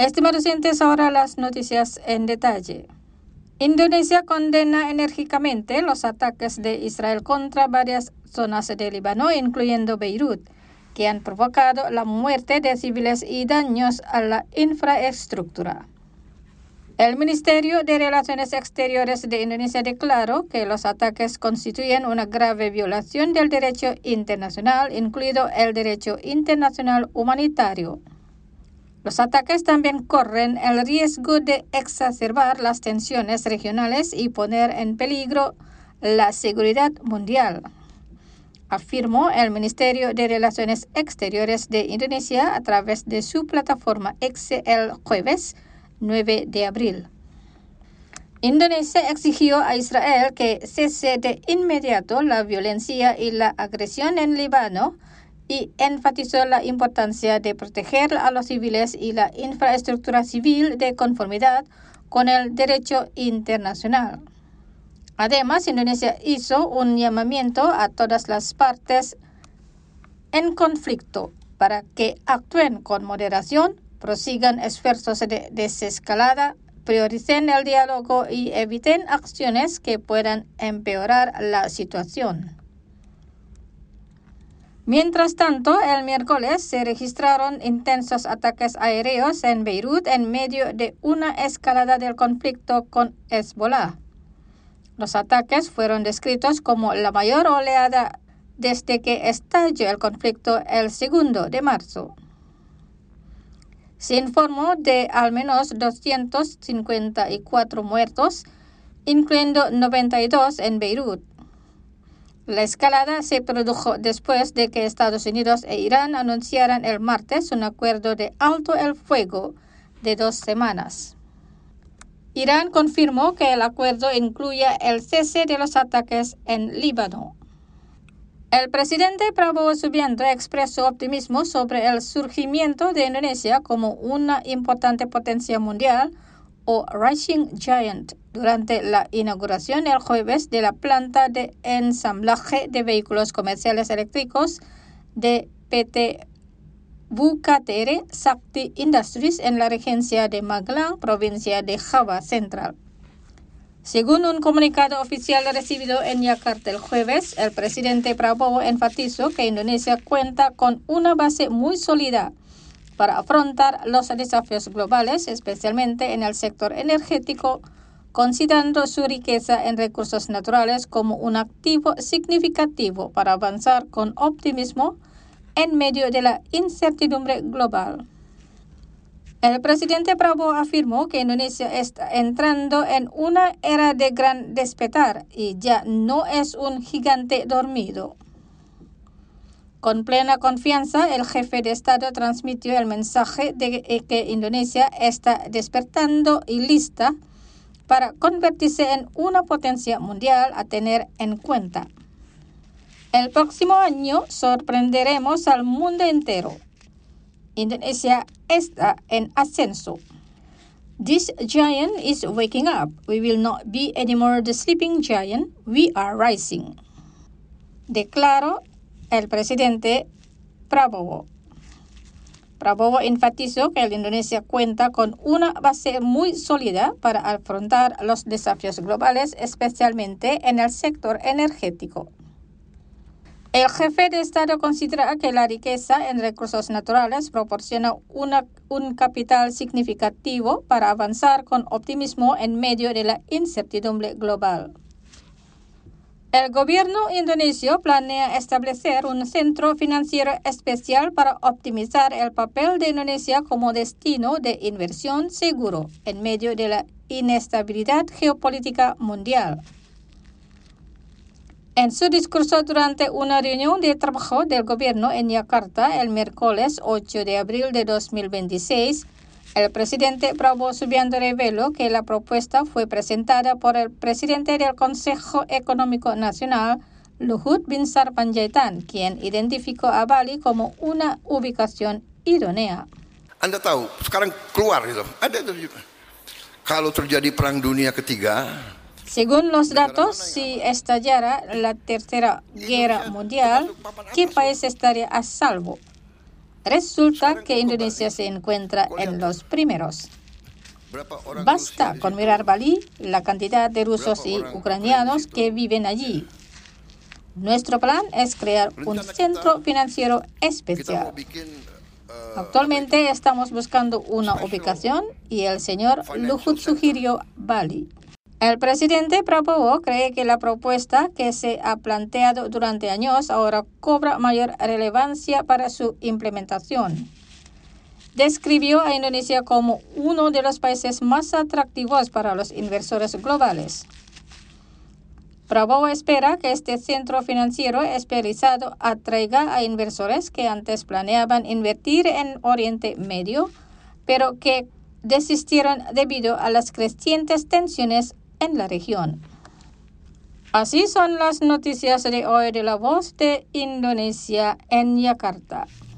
Estimados oyentes, ahora las noticias en detalle. Indonesia condena enérgicamente los ataques de Israel contra varias zonas de Líbano, incluyendo Beirut, que han provocado la muerte de civiles y daños a la infraestructura. El Ministerio de Relaciones Exteriores de Indonesia declaró que los ataques constituyen una grave violación del derecho internacional, incluido el derecho internacional humanitario. Los ataques también corren el riesgo de exacerbar las tensiones regionales y poner en peligro la seguridad mundial, afirmó el Ministerio de Relaciones Exteriores de Indonesia a través de su plataforma X el jueves 9 de abril. Indonesia exigió a Israel que cese de inmediato la violencia y la agresión en Líbano y enfatizó la importancia de proteger a los civiles y la infraestructura civil de conformidad con el derecho internacional. Además, Indonesia hizo un llamamiento a todas las partes en conflicto para que actúen con moderación, prosigan esfuerzos de desescalada, prioricen el diálogo y eviten acciones que puedan empeorar la situación. Mientras tanto, el miércoles se registraron intensos ataques aéreos en Beirut en medio de una escalada del conflicto con Hezbollah. Los ataques fueron descritos como la mayor oleada desde que estalló el conflicto el 2 de marzo. Se informó de al menos 254 muertos, incluyendo 92 en Beirut. La escalada se produjo después de que Estados Unidos e Irán anunciaran el martes un acuerdo de alto el fuego de 2 semanas. Irán confirmó que el acuerdo incluye el cese de los ataques en Líbano. El presidente Prabowo Subianto expresó optimismo sobre el surgimiento de Indonesia como una importante potencia mundial o Rising Giant durante la inauguración el jueves de la planta de ensamblaje de vehículos comerciales eléctricos de PT Bukatere Sakti Industries en la regencia de Magelang, provincia de Java Central. Según un comunicado oficial recibido en Yakarta el jueves, el presidente Prabowo enfatizó que Indonesia cuenta con una base muy sólida para afrontar los desafíos globales, especialmente en el sector energético, considerando su riqueza en recursos naturales como un activo significativo para avanzar con optimismo en medio de la incertidumbre global. El presidente Prabowo afirmó que Indonesia está entrando en una era de gran despertar y ya no es un gigante dormido. Con plena confianza, el jefe de Estado transmitió el mensaje de que Indonesia está despertando y lista para convertirse en una potencia mundial a tener en cuenta. El próximo año sorprenderemos al mundo entero. Indonesia está en ascenso. This giant is waking up. We will not be anymore the sleeping giant. We are rising. Declaró el presidente Prabowo. Prabowo enfatizó que Indonesia cuenta con una base muy sólida para afrontar los desafíos globales, especialmente en el sector energético. El jefe de Estado considera que la riqueza en recursos naturales proporciona un capital significativo para avanzar con optimismo en medio de la incertidumbre global. El gobierno indonesio planea establecer un centro financiero especial para optimizar el papel de Indonesia como destino de inversión seguro en medio de la inestabilidad geopolítica mundial. En su discurso durante una reunión de trabajo del gobierno en Yakarta el miércoles 8 de abril de 2026, el presidente Prabowo Subianto reveló que la propuesta fue presentada por el presidente del Consejo Económico Nacional, Luhut Binsar Panjaitan, quien identificó a Bali como una ubicación idónea. Anda tahu, sekarang keluar itu. Ada itu. Kalau terjadi perang dunia ketiga, según los datos, si estallara la Tercera Guerra Mundial, ¿qué país estaría a salvo? Resulta que Indonesia se encuentra en los primeros. Basta con mirar Bali, la cantidad de rusos y ucranianos que viven allí. Nuestro plan es crear un centro financiero especial. Actualmente estamos buscando una ubicación y el señor Luhut sugirió Bali. El presidente Prabowo cree que la propuesta que se ha planteado durante años ahora cobra mayor relevancia para su implementación. Describió a Indonesia como uno de los países más atractivos para los inversores globales. Prabowo espera que este centro financiero especializado atraiga a inversores que antes planeaban invertir en Oriente Medio, pero que desistieron debido a las crecientes tensiones en la región. Así son las noticias de hoy de La Voz de Indonesia en Yakarta.